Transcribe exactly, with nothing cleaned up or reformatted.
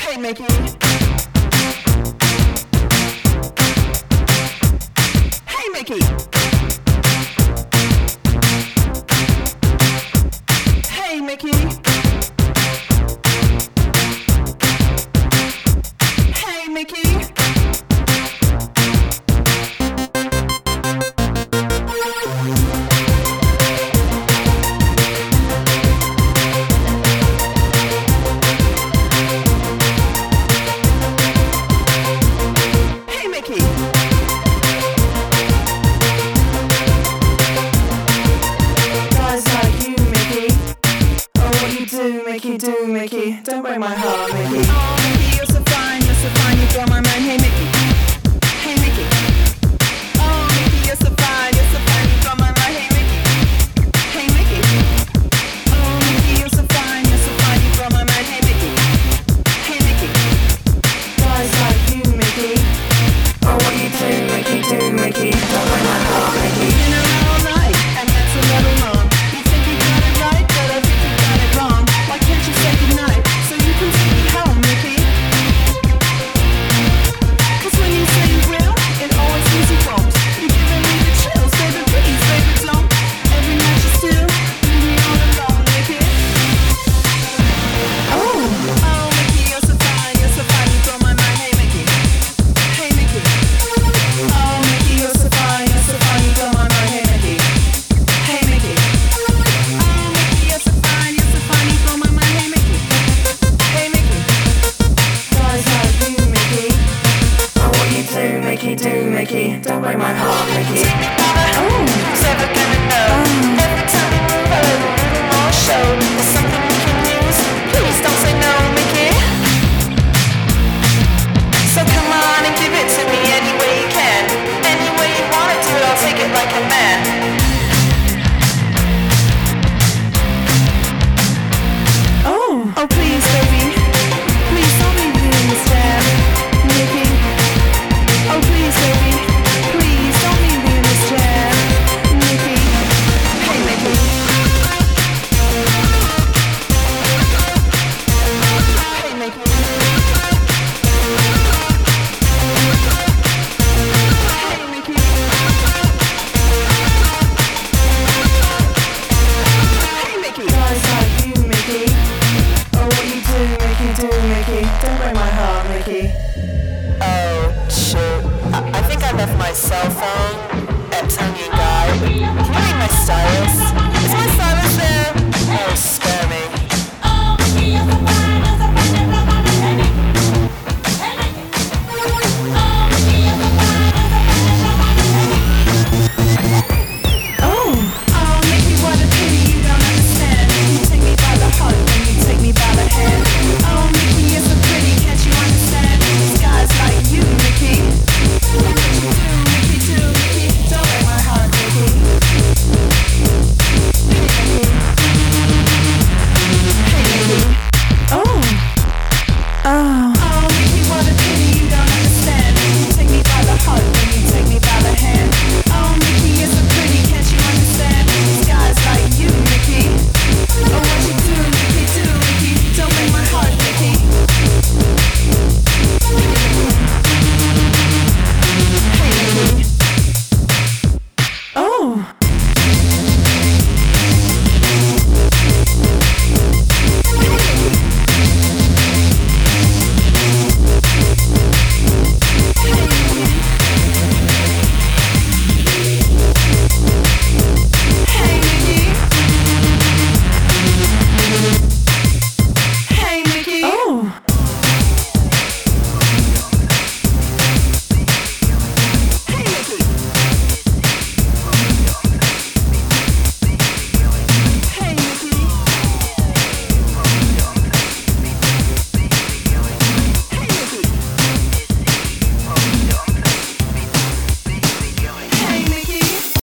Hey Mickey. Hey Mickey. Hey Mickey. Hey Mickey. Hey Mickey. Guys like you, Mickey. Oh, what you do, Mickey, do, Mickey. Don't break my heart, Mickey. Oh, Mickey, you're so fine, you're so fine, you blow my mind. Hey Mickey. Hey Mickey. Oh, Mickey, you're so fine, you're so fine, you blow my mind. Hey Mickey. Hey Mickey. Oh, Mickey, you're so fine, you're so fine, you blow my mind. Hey Mickey. Hey Mickey. Guys like you, Mickey. Oh, what you do, Mickey, do, Mickey. Don't break my heart, Mickey. Been around all night, and that's a little long. You think you got it right, but I think you got it wrong. Why can't you say goodnight, so you can take me home, Mickey? 'Cause when you say you will, it always means you won't. You're giving me the chills, baby, please, baby, don't. Every night you still leave me all alone, Mickey. Oh, oh, Mickey, you're so fine, you're so fine, you blow my mind. Hey, Mickey. Hey, Mickey. Oh, Mickey, you're so fine, you're so fine, you blow my mind. Hey, Mickey. Hey, Mickey. Oh, Mickey, you're so fine, you're so fine, you blow my mind. Hey, Mickey. Hey, Mickey. Guys like you, Mickey. Oh, what you do, Mickey, do, Mickey. Don't break my heart, Mickey. Oh, never gonna know. Every time you move a little more show. There's something we can use. Please don't say no, Mickey. So come on and give it to me any way you can. Any way you wanna do it, I'll take it like a man. Oh, oh please, baby. Please don't leave me in this jam, Mickey. Oh please, baby. Please don't leave me in this jam, Mickey. Hey, Mickey. Hey, Mickey. Hey, Mickey. Hey, Mickey. Guys like you, Mickey. Oh, what you do, Mickey, do, Mickey. Don't break my heart, Mickey. Oh, shoot. I, I think I left my cell phone at Tony and Guy. Can you read my stylus? Is my stylus there? Oh, spare me. Oh, oh, Mickey, what a pity you don't understand. You take me by the heart and you take me by the hand. Oh, Mickey, you're so pretty, can't you understand? These guys like you, Mickey. What you do, Mickey, do, Mickey. Don't break my heart, Mickey. Hey, Mickey. Hey, Mickey. Oh, oh.